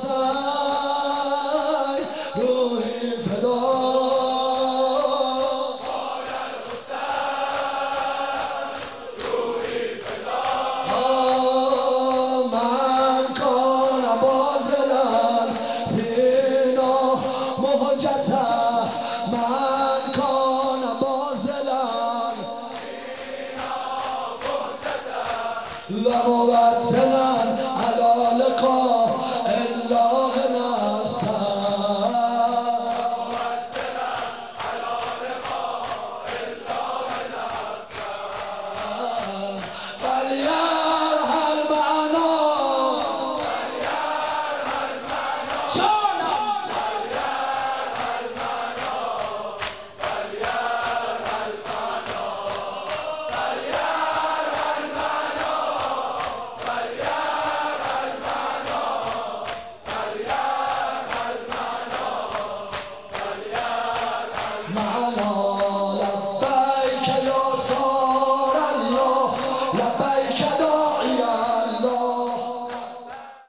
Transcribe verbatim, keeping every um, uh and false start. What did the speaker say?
حسین روحی فدا من کان باذلا فینا مهجته من کان باذلا و مبتلا علی لقاء الله نفسه فلیرحل معنا معنا لبیک یا سار الله لبیک